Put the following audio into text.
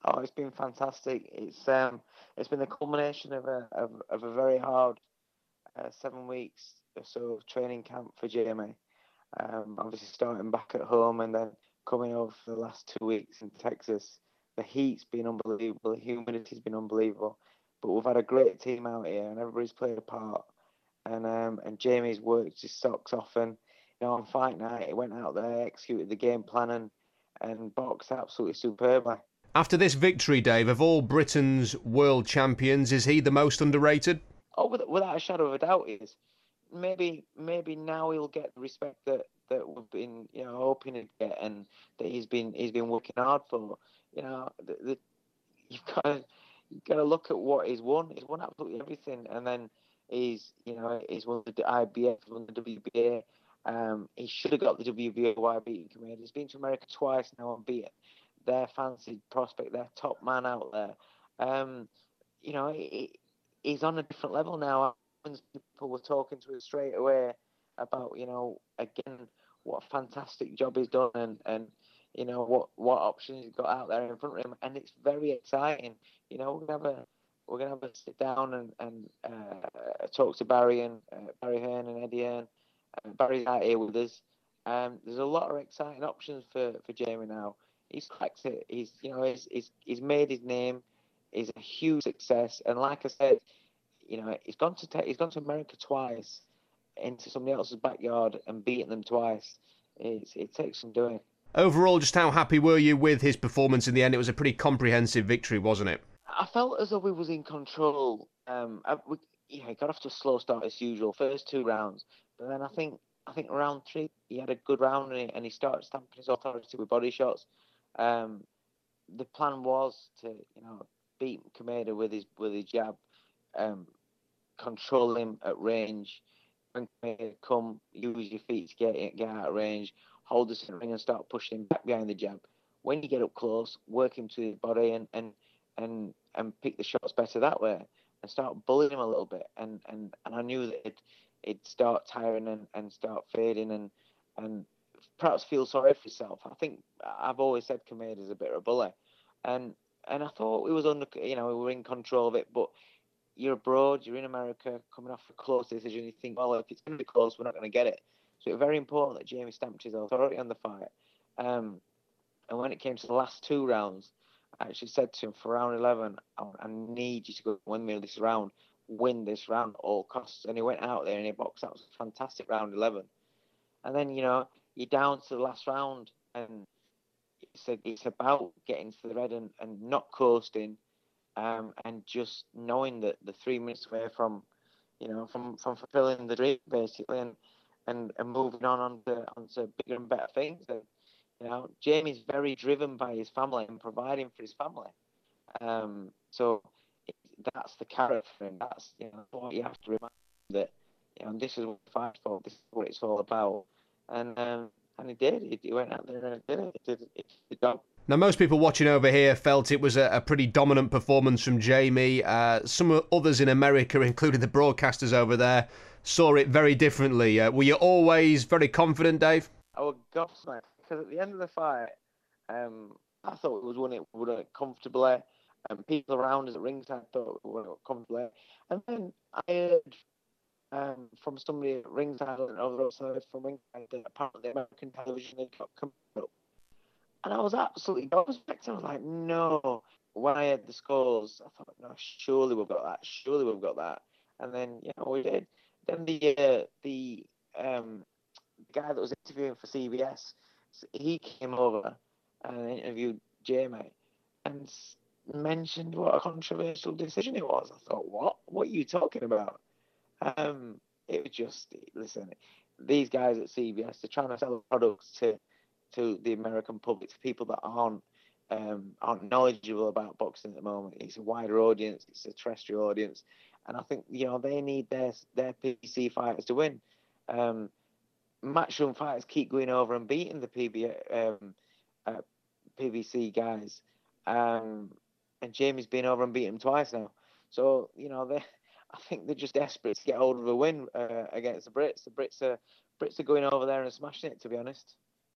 Oh, it's been fantastic. It's been the culmination of a very hard 7 weeks or so of training camp for Jamie. Obviously starting back at home and then coming over for the last 2 weeks in Texas. The heat's been unbelievable. The humidity's been unbelievable. But we've had a great team out here, and everybody's played a part. And Jamie's worked his socks off, and on fight night he went out there, executed the game plan, and boxed absolutely superbly. After this victory, Dave, of all Britain's world champions, is he the most underrated? Oh, without a shadow of a doubt, he is. Maybe now he'll get the respect that we've been hoping to get, and that he's been working hard for. You've got to look at what he's won. He's won absolutely everything, and then he's won the IBF, won the WBA. He should have got the WBA by beating Kameda. He's been to America twice now and beat their fancied prospect, their top man out there. He's on a different level now. People were talking to him straight away about, again, what a fantastic job he's done, and what options he's got out there in front of him, and it's very exciting. We're gonna have a sit down and talk to Barry and Barry Hearn and Eddie Hearn. Barry's out here with us. There's a lot of exciting options for Jamie now. He's cracked it. He's made his name. He's a huge success, and like I said, he's gone to America twice, into somebody else's backyard and beating them twice. It takes some doing. Overall, just how happy were you with his performance in the end? It was a pretty comprehensive victory, wasn't it? I felt as though we was in control. He got off to a slow start as usual, first 2 rounds, but then I think round 3 he had a good round, and he started stamping his authority with body shots. The plan was to beat Kameda with his jab, control him at range. When Kameda come, use your feet to get out of range, hold the center ring and start pushing him back behind the jab. When you get up close, work him to his body and pick the shots better that way, and start bullying him a little bit. And I knew that it'd start tiring and start fading and perhaps feel sorry for himself. I think I've always said Kameda's a bit of a bully, and I thought we were in control of it. But you're abroad, you're in America, coming off a close decision. You think, well, if it's going to be close, we're not going to get it. So it's very important that Jamie stamped his authority on the fight. And when it came to the last 2 rounds, I actually said to him for round 11, I need you to go win me this round, win this round at all costs. And he went out there and he boxed out a fantastic round 11. And then, you're down to the last round, and it's about getting to the red and not coasting, and just knowing that the 3 minutes away from fulfilling the dream, basically, and moving onto bigger and better things. And, Jamie's very driven by his family and providing for his family. So that's the carrot for him. That's what you have to remind him, that this is what the fight's for. This is what it's all about. And he did. He went out there and did it. He did the job. Now, most people watching over here felt it was a pretty dominant performance from Jamie. Some others in America, including the broadcasters over there, saw it very differently. Were you always very confident, Dave? I was gobsmacked, because at the end of the fight, I thought we won it comfortably, and people around us at ringside thought we won it comfortably. And then I heard from somebody at ringside and over outside from ringside that apparently American television had got coming up. And I was absolutely gobsmacked. I was like, no. When I heard the scores, I thought, no, surely we've got that. Surely we've got that. And then, we did. Then the guy that was interviewing for CBS, he came over and interviewed Jamie and mentioned what a controversial decision it was. I thought, what? What are you talking about? It was just, listen, these guys at CBS, they're trying to sell products to the American public, to people that aren't knowledgeable about boxing at the moment. It's a wider audience, it's a terrestrial audience, and I think they need their PBC fighters to win. Matchroom fighters keep going over and beating the PBC guys, and Jamie's been over and beaten them twice now. So I think they're just desperate to get hold of a win against the Brits. The Brits are going over there and smashing it, to be honest.